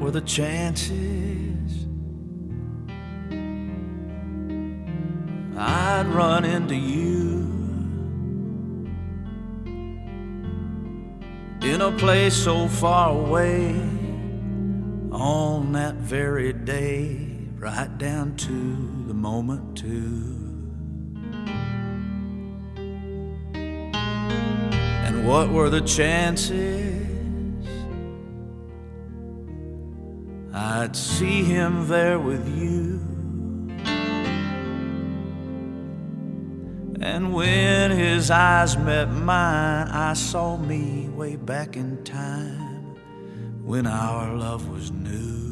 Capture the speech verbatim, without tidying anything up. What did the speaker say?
were the chances I'd run into you in a place so far away on that very day, right down to the moment too? And what were the chances I'd see him there with you? And when his eyes met mine, I saw me way back in time when our love was new.